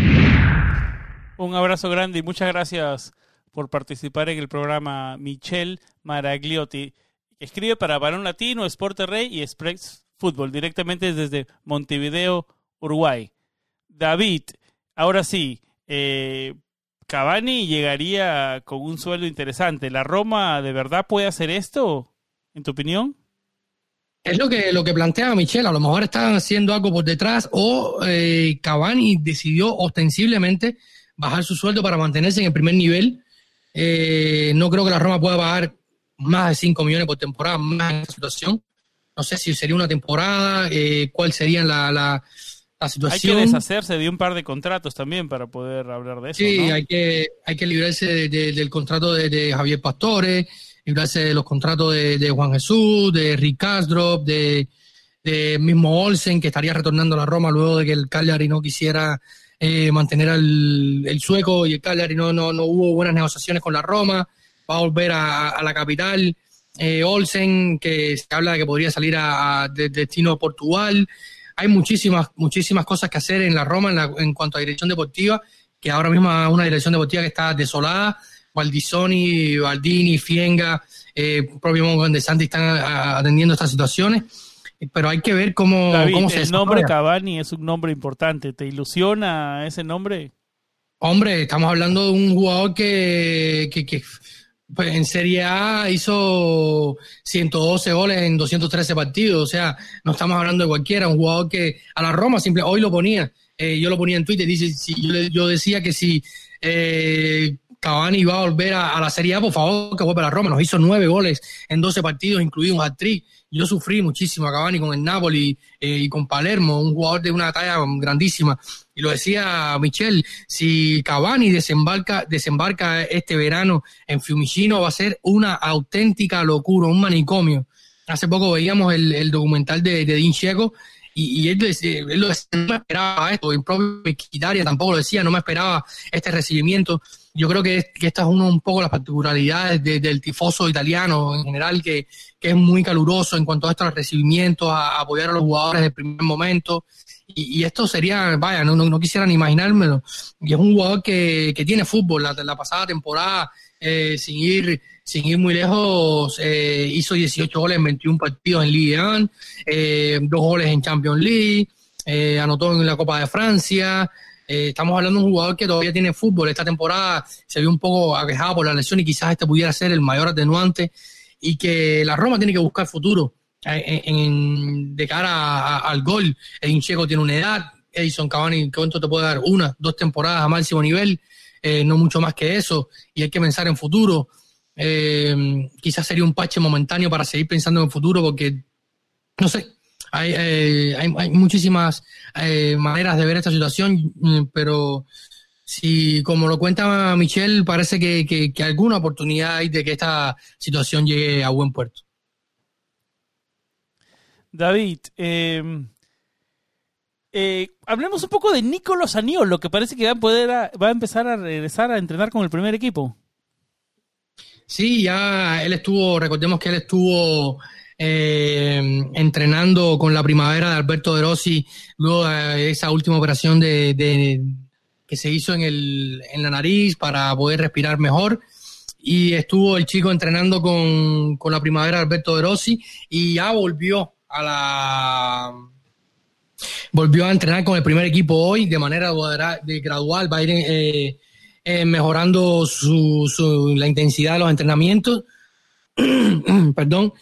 Un abrazo grande y muchas gracias por participar en el programa Michel Maragliotti, que escribe para Balón Latino, Sport Rey y Express Fútbol, directamente desde Montevideo, Uruguay. David, ahora sí, Cavani llegaría con un sueldo interesante. ¿La Roma de verdad puede hacer esto, en tu opinión? Es lo que plantea Michel, a lo mejor están haciendo algo por detrás o Cavani decidió ostensiblemente bajar su sueldo para mantenerse en el primer nivel. No creo que la Roma pueda pagar más de 5 millones por temporada, más en esta situación. No sé si sería una temporada, cuál sería la situación. Hay que deshacerse de un par de contratos también para poder hablar de eso, sí, ¿no? hay que librarse del contrato de Javier Pastore, librarse de los contratos de Juan Jesús, de Rick Karsdorp, de mismo Olsen, que estaría retornando a la Roma luego de que el Cagliari no quisiera mantener al sueco y el Cagliari no hubo buenas negociaciones con la Roma. Va a volver a la capital. Olsen, que se habla de que podría salir de destino a Portugal. Hay muchísimas cosas que hacer en la Roma en cuanto a dirección deportiva, que ahora mismo es una dirección deportiva que está desolada. Baldissoni, Baldini, Fienga, propio Mongo de Santi están atendiendo estas situaciones, pero hay que ver cómo David, se desarrolla. El nombre Cavani es un nombre importante. ¿Te ilusiona ese nombre? Hombre, estamos hablando de un jugador que pues, en Serie A hizo 112 goles en 213 partidos, o sea, no estamos hablando de cualquiera, un jugador que a la Roma hoy lo ponía, yo lo ponía en Twitter, dice, yo decía que si Cavani iba a volver a la Serie A, por favor que vuelva a la Roma, nos hizo 9 goles en 12 partidos, incluido un hat-trick. Yo sufrí muchísimo a Cavani con el Napoli y con Palermo, un jugador de una talla grandísima. Y lo decía Michel, si Cavani desembarca este verano en Fiumicino va a ser una auténtica locura, un manicomio. Hace poco veíamos el documental de Edin Dzeko y él lo decía, no me esperaba esto, el propio Mkhitaryan tampoco lo decía, no me esperaba este recibimiento. Yo creo que esta es un poco las particularidades del tifoso italiano en general, que es muy caluroso en cuanto a estos recibimientos, a apoyar a los jugadores del primer momento. Y esto sería, vaya, no quisiera ni imaginármelo. Y es un jugador que tiene fútbol. La pasada temporada, sin sin ir muy lejos, hizo 18 goles en 21 partidos en Ligue 1, 2 goles en Champions League, anotó en la Copa de Francia. Estamos hablando de un jugador que todavía tiene fútbol. Esta temporada se vio un poco aquejado por la lesión y quizás este pudiera ser el mayor atenuante, y que la Roma tiene que buscar futuro de cara al gol. Edin Dzeko tiene una edad, Edison Cavani, ¿cuánto te puede dar? 1, 2 temporadas a máximo nivel, no mucho más que eso, y hay que pensar en futuro. Quizás sería un parche momentáneo para seguir pensando en el futuro, porque no sé, hay muchísimas maneras de ver esta situación, pero si, como lo cuenta Michel, parece que alguna oportunidad hay de que esta situación llegue a buen puerto. David, hablemos un poco de Nicolo Zaniolo, que parece que va a empezar a regresar a entrenar con el primer equipo. Sí, ya recordemos que él estuvo entrenando con la primavera de Alberto De Rossi, luego de esa última operación que se hizo en la nariz para poder respirar mejor, y estuvo el chico entrenando con la primavera de Alberto De Rossi, y ya volvió a entrenar con el primer equipo hoy de manera gradual. Va a ir mejorando la intensidad de los entrenamientos. Perdón.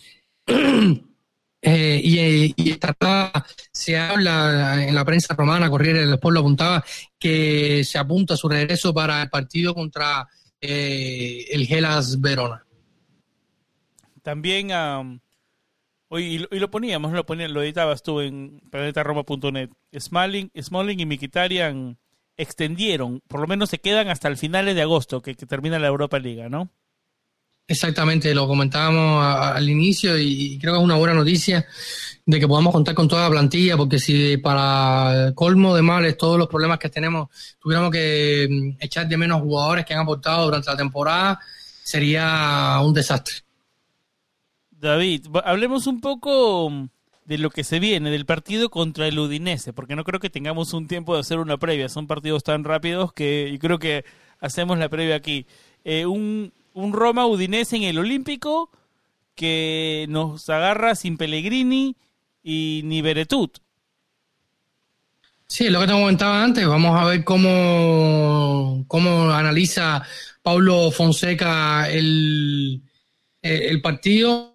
Y se habla en la prensa romana, Corriere dello Sport lo apuntaba, que se apunta a su regreso para el partido contra el Hellas Verona. También hoy lo editabas tú en planetaroma.net. Smalling y Mkhitaryan extendieron, por lo menos se quedan hasta el finales de agosto, que termina la Europa Liga, ¿no? Exactamente, lo comentábamos al inicio, y creo que es una buena noticia de que podamos contar con toda la plantilla, porque si para colmo de males todos los problemas que tenemos tuviéramos que echar de menos jugadores que han aportado durante la temporada, sería un desastre. David, hablemos un poco de lo que se viene, del partido contra el Udinese, porque no creo que tengamos un tiempo de hacer una previa, son partidos tan rápidos que yo creo que hacemos la previa aquí. Un Roma Udinese en el Olímpico que nos agarra sin Pellegrini y ni Beretut. Sí, es lo que te comentaba antes. Vamos a ver cómo analiza Paulo Fonseca el partido.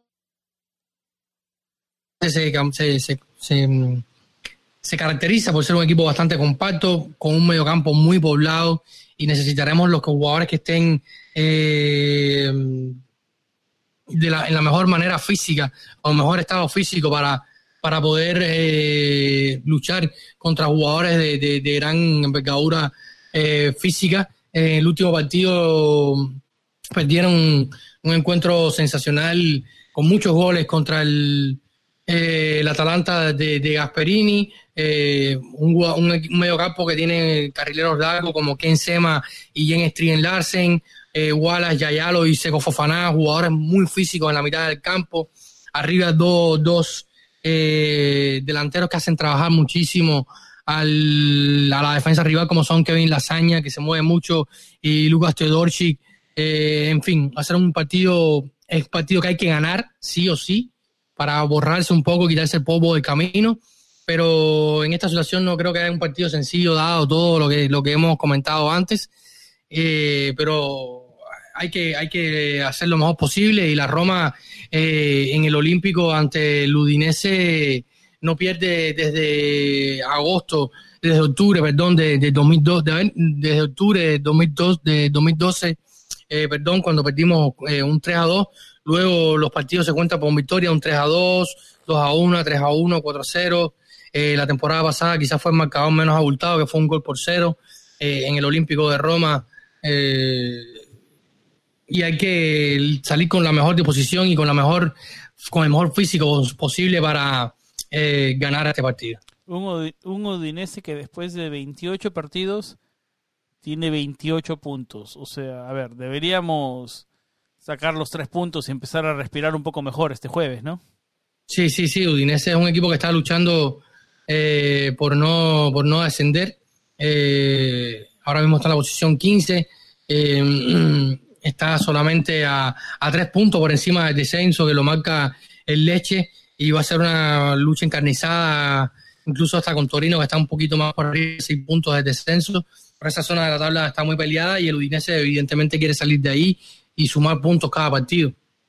Se caracteriza por ser un equipo bastante compacto, con un mediocampo muy poblado, y necesitaremos los jugadores que estén en la mejor manera física o mejor estado físico para poder luchar contra jugadores de gran envergadura física. En el último partido perdieron un encuentro sensacional con muchos goles contra el Atalanta de Gasperini, un mediocampo que tiene carrileros largos como Ken Sema y Jens Strien Larsen, Wallace, Yayalo y Seko Fofana, jugadores muy físicos en la mitad del campo. Arriba dos delanteros que hacen trabajar muchísimo a la defensa rival, como son Kevin Lasagna, que se mueve mucho, y Lukas Teodorczyk. En fin, va a ser un partido que hay que ganar sí o sí, para borrarse un poco, quitarse el polvo del camino, pero en esta situación no creo que haya un partido sencillo, dado todo lo que hemos comentado antes, pero hay que hacer lo mejor posible, y la Roma en el Olímpico ante el Udinese no pierde desde octubre de 2012, cuando perdimos un 3-2. Luego los partidos se cuentan por victoria, un 3-2, 2-1, 3-1, 4-0. La temporada pasada quizás fue el marcador menos abultado, que fue un 1-0 en el Olímpico de Roma. Y hay que salir con la mejor disposición y con el mejor físico posible para ganar este partido. Un Udinese que después de 28 partidos tiene 28 puntos. O sea, a ver, deberíamos sacar los 3 puntos y empezar a respirar un poco mejor este jueves, ¿no? Sí. Udinese es un equipo que está luchando por no descender. Ahora mismo está en la posición 15. está solamente a 3 puntos por encima del descenso, que lo marca el Lecce, y va a ser una lucha encarnizada, incluso hasta con Torino, que está un poquito más por arriba, 6 puntos de descenso. Pero esa zona de la tabla está muy peleada y el Udinese evidentemente quiere salir de ahí y sumar puntos cada partido.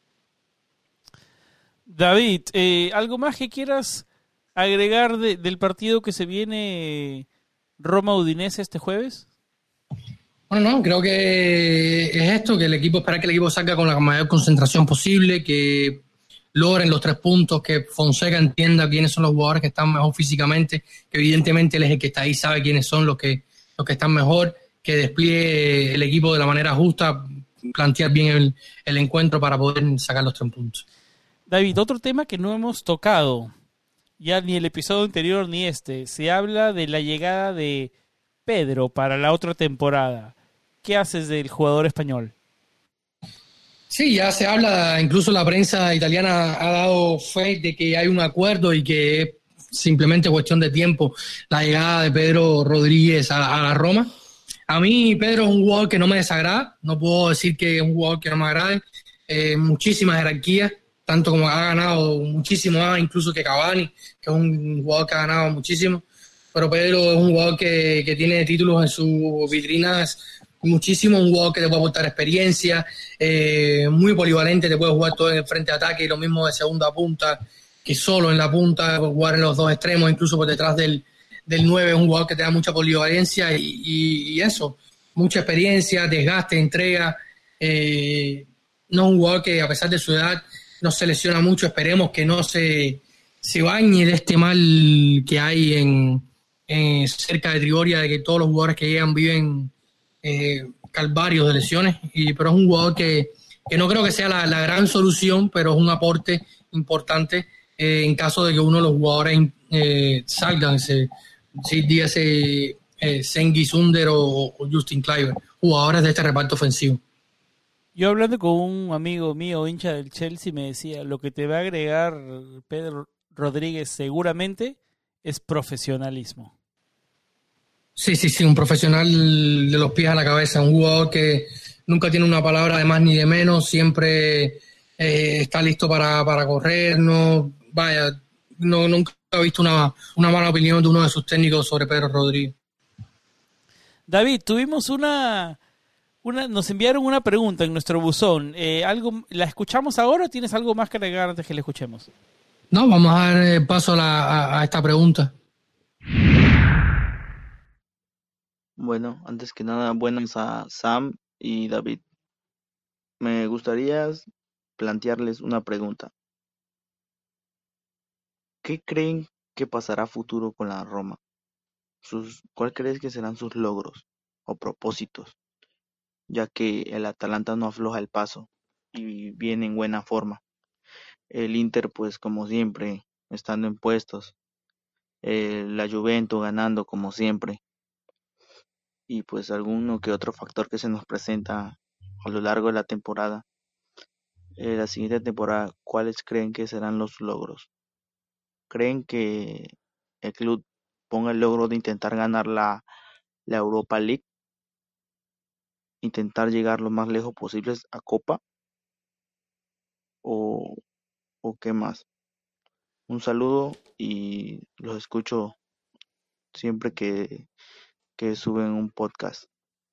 David, ¿algo más que quieras agregar del partido que se viene Roma-Udinese este jueves? Bueno, no, creo que es esto, que espera que el equipo salga con la mayor concentración posible, que logren los 3 puntos, que Fonseca entienda quiénes son los jugadores que están mejor físicamente, que evidentemente él es el que está ahí, sabe quiénes son los que están mejor, que despliegue el equipo de la manera justa, plantear bien el encuentro para poder sacar los 3 puntos. David, otro tema que no hemos tocado, ya ni el episodio anterior ni este, se habla de la llegada de Pedro para la otra temporada. ¿Qué haces del jugador español? Sí, ya se habla, incluso la prensa italiana ha dado fe de que hay un acuerdo y que es simplemente cuestión de tiempo la llegada de Pedro Rodríguez a la Roma. A mí Pedro es un jugador que no me desagrada, no puedo decir que es un jugador que no me agrade, muchísima jerarquía, tanto como ha ganado muchísimo más incluso que Cavani, que es un jugador que ha ganado muchísimo, pero Pedro es un jugador que tiene títulos en sus vitrinas muchísimo, un jugador que te puede aportar experiencia, muy polivalente, te puede jugar todo en el frente de ataque, y lo mismo de segunda punta, que solo en la punta, jugar en los 2 extremos, incluso por detrás del 9, es un jugador que te da mucha polivalencia y eso, mucha experiencia, desgaste, entrega, no es un jugador que a pesar de su edad no se lesiona mucho, esperemos que no se bañe de este mal que hay en cerca de Trigoria, de que todos los jugadores que llegan viven calvarios de lesiones, pero es un jugador que no creo que sea la gran solución, pero es un aporte importante en caso de que uno de los jugadores salgan, dígase Cengiz Under o Justin Kluivert, jugadores de este reparto ofensivo. Yo hablando con un amigo mío, hincha del Chelsea, me decía, lo que te va a agregar Pedro Rodríguez seguramente es profesionalismo. Sí, un profesional de los pies a la cabeza, un jugador que nunca tiene una palabra de más ni de menos, siempre está listo para correr, nunca he visto una mala opinión de uno de sus técnicos sobre Pedro Rodríguez. David, tuvimos nos enviaron una pregunta en nuestro buzón. ¿La escuchamos ahora o tienes algo más que agregar antes que la escuchemos? No, vamos a dar paso a esta pregunta. Bueno, antes que nada, buenas a Sam y David. Me gustaría plantearles una pregunta. ¿Qué creen que pasará a futuro con la Roma? ¿Cuál crees que serán sus logros o propósitos? Ya que el Atalanta no afloja el paso y viene en buena forma. El Inter, pues como siempre, estando en puestos. La Juventus ganando como siempre. Y pues alguno que otro factor que se nos presenta a lo largo de la temporada. La siguiente temporada, ¿cuáles creen que serán los logros? ¿Creen que el club ponga el logro de intentar ganar la Europa League? ¿Intentar llegar lo más lejos posibles a Copa? ¿O qué más? Un saludo y los escucho siempre que suben un podcast.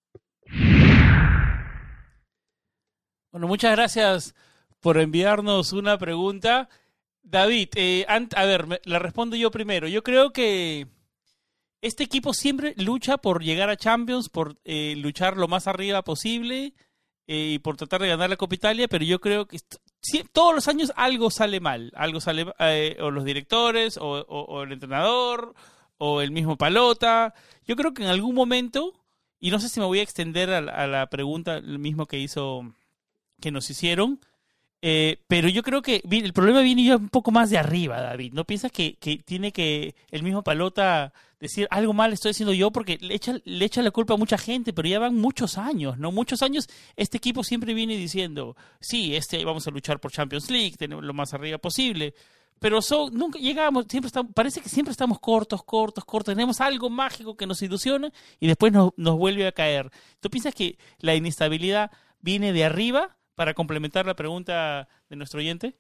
Bueno, muchas gracias por enviarnos una pregunta. David, a ver, la respondo yo primero. Yo creo que este equipo siempre lucha por llegar a Champions, por luchar lo más arriba posible y por tratar de ganar la Copa Italia, pero yo creo que todos los años algo sale mal. O los directores, o el entrenador, o el mismo Palota. Yo creo que en algún momento, y no sé si me voy a extender a la pregunta, el mismo que nos hicieron, pero yo creo que el problema viene ya un poco más de arriba, David. ¿No piensas que tiene que el mismo Palota decir algo mal estoy haciendo yo? Porque le echa la culpa a mucha gente, pero ya van muchos años, ¿no? Muchos años este equipo siempre viene diciendo, sí, vamos a luchar por Champions League, tenemos lo más arriba posible, pero nunca llegamos, parece que siempre estamos cortos, tenemos algo mágico que nos ilusiona y después nos vuelve a caer. ¿Tú piensas que la inestabilidad viene de arriba, para complementar la pregunta de nuestro oyente?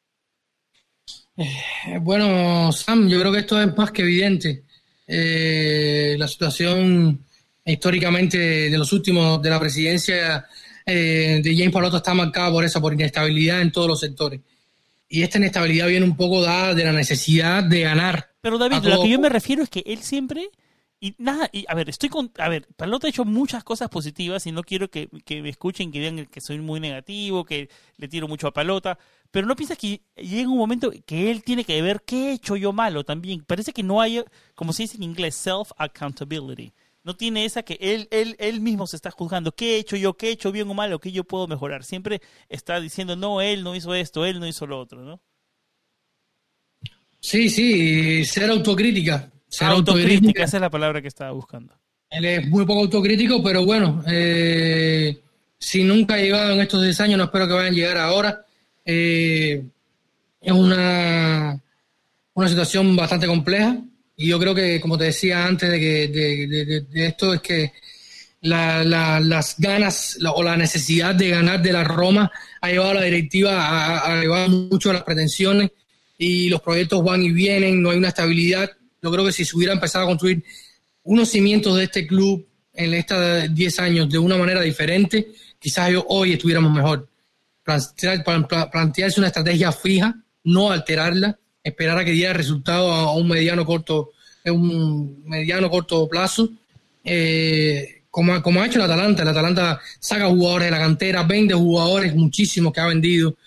Bueno, Sam, yo creo que esto es más que evidente. La situación históricamente de los últimos de la presidencia de James Palotto está marcada por inestabilidad en todos los sectores. Y esta inestabilidad viene un poco dada de la necesidad de ganar. Pero David, lo que yo me refiero es que él siempre... Palotto ha hecho muchas cosas positivas y no quiero que me escuchen, que digan que soy muy negativo, que le tiro mucho a Palota, pero ¿no piensas que llega un momento que él tiene que ver qué he hecho yo malo también? Parece que no hay, como se dice en inglés, self-accountability. No tiene esa que él mismo se está juzgando. ¿Qué he hecho yo? ¿Qué he hecho bien o mal? ¿Qué yo puedo mejorar? Siempre está diciendo, no, él no hizo esto, él no hizo lo otro, ¿no? Sí, ser autocrítica. Autocrítica, esa es la palabra que estaba buscando. Él es muy poco autocrítico, pero bueno, si nunca ha llegado en estos 10 años, no espero que vayan a llegar ahora. Es una situación bastante compleja y yo creo que, como te decía antes de esto, es que las ganas o la necesidad de ganar de la Roma ha llevado a la directiva a elevar mucho las pretensiones y los proyectos van y vienen, no hay una estabilidad. Yo creo que si se hubiera empezado a construir unos cimientos de este club en estos 10 años de una manera diferente, quizás hoy estuviéramos mejor. Plantearse una estrategia fija, no alterarla, esperar a que diera resultado a un mediano corto plazo, como ha hecho el Atalanta. El Atalanta saca jugadores de la cantera, vende jugadores muchísimos que ha vendido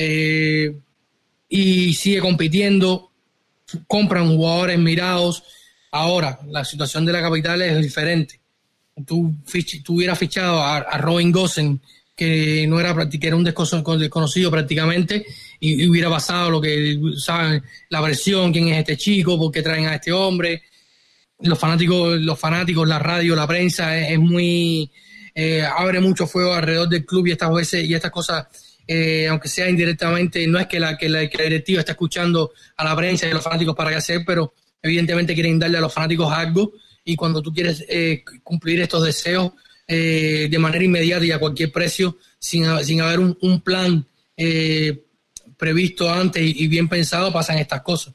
y sigue compitiendo. Compran jugadores mirados. Ahora, la situación de la capital es diferente. Tú hubieras fichado a Robin Gosens, que era un desconocido prácticamente, y hubiera pasado lo que saben, la presión, quién es este chico, por qué traen a este hombre. Los fanáticos, la radio, la prensa es muy abre mucho fuego alrededor del club y estas cosas. Aunque sea indirectamente, no es que la directiva está escuchando a la prensa y a los fanáticos para qué hacer, pero evidentemente quieren darle a los fanáticos algo, y cuando tú quieres cumplir estos deseos de manera inmediata y a cualquier precio, sin haber un plan previsto antes y bien pensado, pasan estas cosas.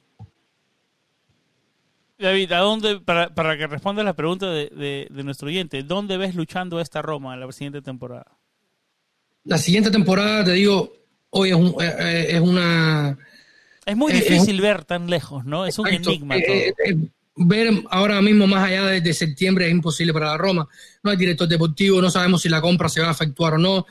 David, ¿a dónde, para que responda la pregunta de nuestro oyente, ¿dónde ves luchando esta Roma en la siguiente temporada? La siguiente temporada, te digo, hoy es una... Es muy difícil ver tan lejos, ¿no? Es un enigma todo. Ver ahora mismo más allá de septiembre es imposible para la Roma. No hay director deportivo, no sabemos si la compra se va a efectuar o no.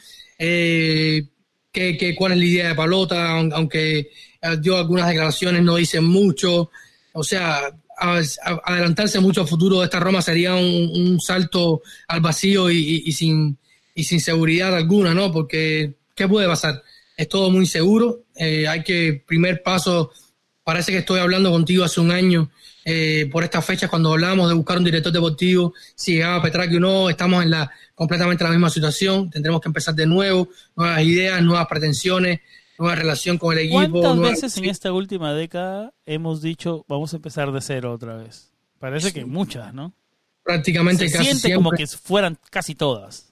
¿Cuál es la idea de Palota? Aunque dio algunas declaraciones, no dicen mucho. O sea, adelantarse mucho al futuro de esta Roma sería un salto al vacío y sin seguridad alguna, ¿no? Porque, ¿qué puede pasar? Es todo muy seguro. Primer paso, parece que estoy hablando contigo hace un año, por estas fechas, cuando hablábamos de buscar un director deportivo, si llegaba Petracchi o no, estamos en completamente la misma situación. Tendremos que empezar de nuevo, nuevas ideas, nuevas pretensiones, nueva relación con el equipo. ¿Cuántas veces en esta última década hemos dicho, vamos a empezar de cero otra vez? Parece que muchas, ¿no? Prácticamente se casi siente siempre. Como que fueran casi todas.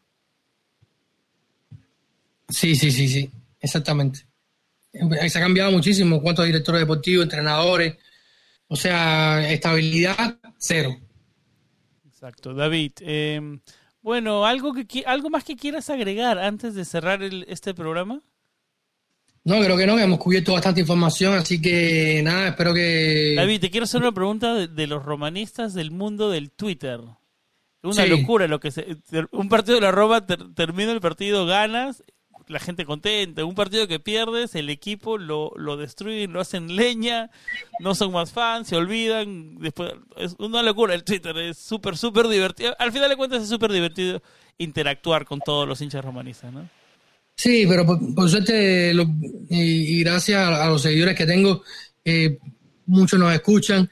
Sí, exactamente. Se ha cambiado muchísimo. ¿Cuántos directores deportivos, entrenadores? O sea, estabilidad, cero. Exacto. David, bueno, ¿algo más que quieras agregar antes de cerrar este programa? No, creo que no, que hemos cubierto bastante información, así que nada, espero que... David, te quiero hacer una pregunta de los romanistas del mundo del Twitter. Una locura un partido de la Roma, termina el partido, ganas, la gente contenta. Un partido que pierdes, el equipo lo destruyen, lo hacen leña, no son más fans, se olvidan. Después es una locura el Twitter, es súper divertido. Al final de cuentas es súper divertido interactuar con todos los hinchas romanistas, ¿no? Sí, pero por suerte y gracias a los seguidores que tengo, muchos nos escuchan.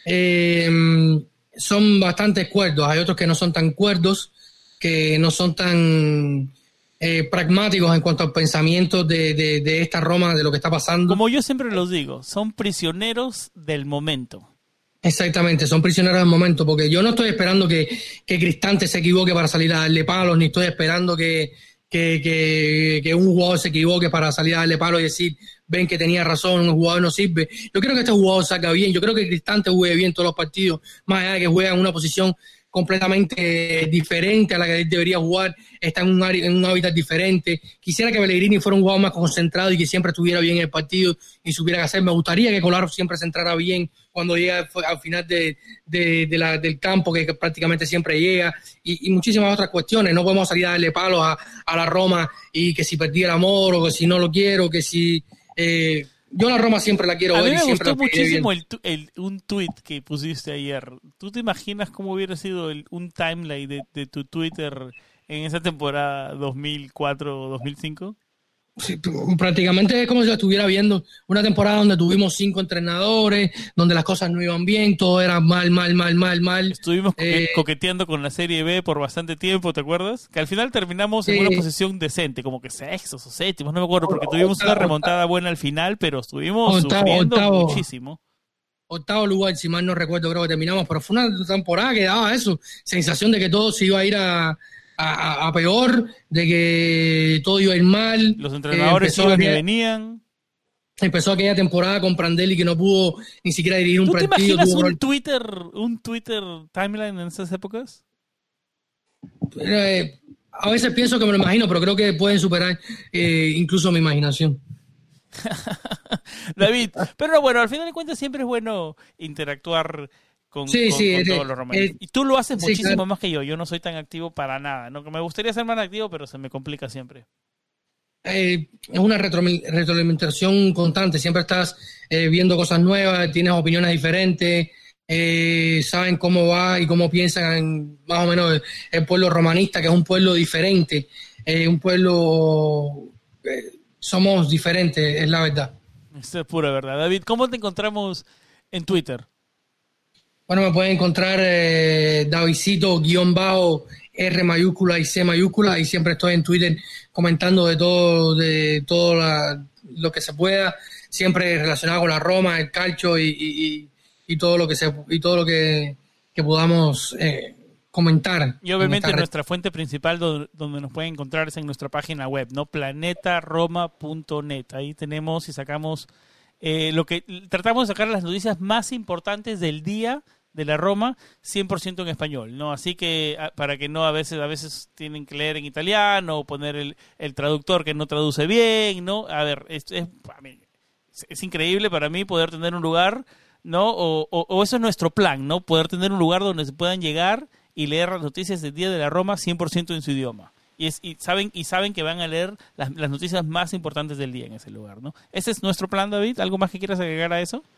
Son bastante cuerdos, hay otros que no son tan cuerdos, que no son tan pragmáticos en cuanto al pensamiento de esta Roma, de lo que está pasando. Como yo siempre los digo, son prisioneros del momento. Exactamente, son prisioneros del momento, porque yo no estoy esperando que Cristante se equivoque para salir a darle palos, ni estoy esperando que que un jugador se equivoque para salir a darle palo y decir, ven que tenía razón, un jugador no sirve. Yo creo que este jugador saca bien, yo creo que Cristante juegue bien todos los partidos, más allá de que juega en una posición completamente diferente a la que él debería jugar, está en un hábitat diferente. Quisiera que Pellegrini fuera un jugador más concentrado y que siempre estuviera bien en el partido y supiera qué hacer. Me gustaría que Kolarov siempre se entrara bien cuando llega al final del campo, que prácticamente siempre llega, y muchísimas otras cuestiones. No podemos salir a darle palos a la Roma y que si perdí el amor o que si no lo quiero, que si... yo la Roma siempre la quiero ver y siempre la me gustó muchísimo un tweet que pusiste ayer. ¿Tú te imaginas cómo hubiera sido un timeline de tu Twitter en esa temporada 2004-2005? Sí, prácticamente es como si lo estuviera viendo una temporada donde tuvimos 5 entrenadores, donde las cosas no iban bien, todo era mal. Estuvimos coqueteando con la Serie B por bastante tiempo, ¿te acuerdas? Que al final terminamos en una posición decente, como que sextos o séptimos, no me acuerdo, porque tuvimos una remontada buena al final, pero estuvimos sufriendo muchísimo. Octavo lugar, si mal no recuerdo, creo que terminamos, pero fue una temporada que daba eso, sensación de que todo se iba a ir a peor, de que todo iba a ir mal. Los entrenadores iban y venían. Empezó aquella temporada con Prandelli que no pudo ni siquiera dirigir un partido. ¿Tú te imaginas un Twitter timeline en esas épocas? A veces pienso que me lo imagino, pero creo que pueden superar incluso mi imaginación. David, pero bueno, al final de cuentas siempre es bueno interactuar con todos los romanos. Y tú lo haces muchísimo claro. Más que yo no soy tan activo para nada, ¿no? Que me gustaría ser más activo, pero se me complica siempre. Es una retroalimentación constante, siempre estás viendo cosas nuevas, tienes opiniones diferentes, saben cómo va y cómo piensan más o menos el pueblo romanista, que es un pueblo diferente, un pueblo... somos diferentes, es la verdad. Eso es pura verdad. David, ¿cómo te encontramos en Twitter? Bueno, me pueden encontrar Davidcito_R mayúscula y C mayúscula, y siempre estoy en Twitter comentando de todo lo que se pueda, siempre relacionado con la Roma, el calcio y todo lo que podamos comentar. Y obviamente nuestra fuente principal donde nos pueden encontrar es en nuestra página web, ¿no? planetaroma.net. Ahí tenemos y sacamos lo que tratamos de sacar las noticias más importantes del día de la Roma, 100% en español, ¿no? Así que para que no a veces tienen que leer en italiano o poner el traductor que no traduce bien, ¿no? A ver, es increíble para mí poder tener un lugar, ¿no? O eso es nuestro plan, ¿no? Poder tener un lugar donde se puedan llegar y leer las noticias del día de la Roma 100% en su idioma. Y saben que van a leer las noticias más importantes del día en ese lugar, ¿no? Ese es nuestro plan, David. ¿Algo más que quieras agregar a eso?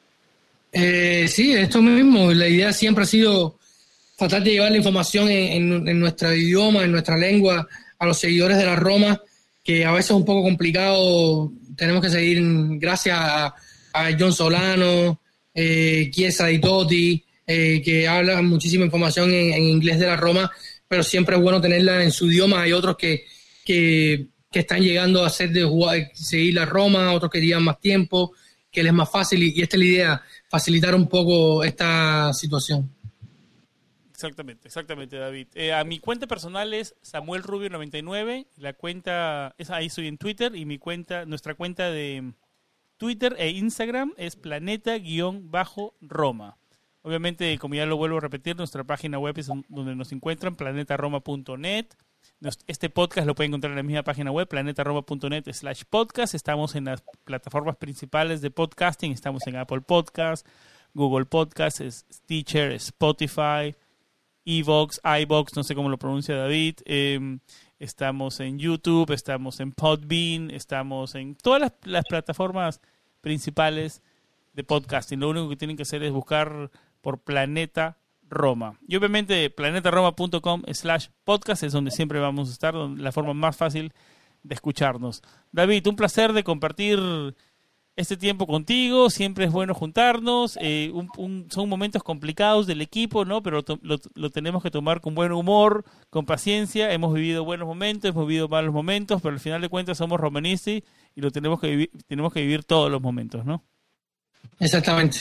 Sí, esto mismo. La idea siempre ha sido tratar de llevar la información en nuestro idioma, en nuestra lengua, a los seguidores de la Roma, que a veces es un poco complicado. Tenemos que seguir, gracias a John Solano, Chiesa di Totti, que habla muchísima información en inglés de la Roma, pero siempre es bueno tenerla en su idioma. Hay otros que están llegando a hacer de jugar, seguir la Roma, otros que llevan más tiempo, que les es más fácil, y esta es la idea, facilitar un poco esta situación. Exactamente, David. A mi cuenta personal es Samuel Rubio 99, la cuenta es ahí, soy en Twitter, y nuestra cuenta de Twitter e Instagram es planeta_Roma. Obviamente, como ya lo vuelvo a repetir, nuestra página web es donde nos encuentran, planetaroma.net. Este podcast lo pueden encontrar en la misma página web, planetaroma.net/podcast. Estamos en las plataformas principales de podcasting. Estamos en Apple Podcasts, Google Podcasts, Stitcher, Spotify, iVoox, no sé cómo lo pronuncia David. Estamos en YouTube, estamos en Podbean, estamos en todas las plataformas principales de podcasting. Lo único que tienen que hacer es buscar por Planeta Roma. Y obviamente planetaroma.com/podcast es donde siempre vamos a estar, la forma más fácil de escucharnos. David, un placer de compartir este tiempo contigo. Siempre es bueno juntarnos. Son momentos complicados del equipo, ¿no? Pero lo tenemos que tomar con buen humor, con paciencia. Hemos vivido buenos momentos, hemos vivido malos momentos, pero al final de cuentas somos romanisti y lo tenemos que vivir todos los momentos, ¿no? Exactamente.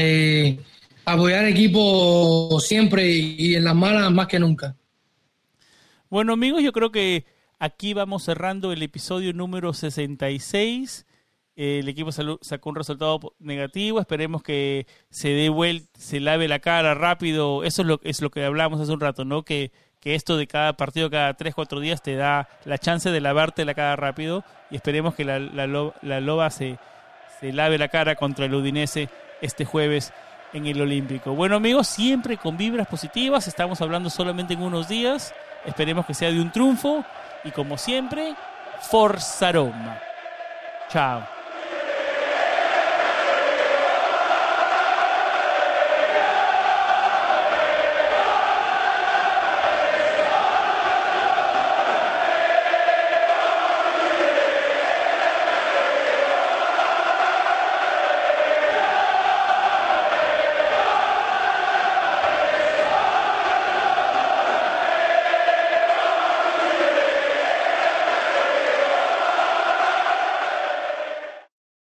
Apoyar al equipo siempre y en las malas más que nunca. Bueno, amigos, yo creo que Aquí vamos cerrando el episodio número 66. El equipo sacó un resultado negativo. Esperemos que se dé vuelta, se lave la cara rápido. Eso es lo que hablamos hace un rato, ¿no? Que esto de cada partido, cada 3-4 días, te da la chance de lavarte la cara rápido. Y esperemos que la Loba se lave la cara contra el Udinese este jueves en el Olímpico. Bueno, amigos, siempre con vibras positivas. Estamos hablando solamente en unos días. Esperemos que sea de un triunfo. Y como siempre, Forza Roma. Chao.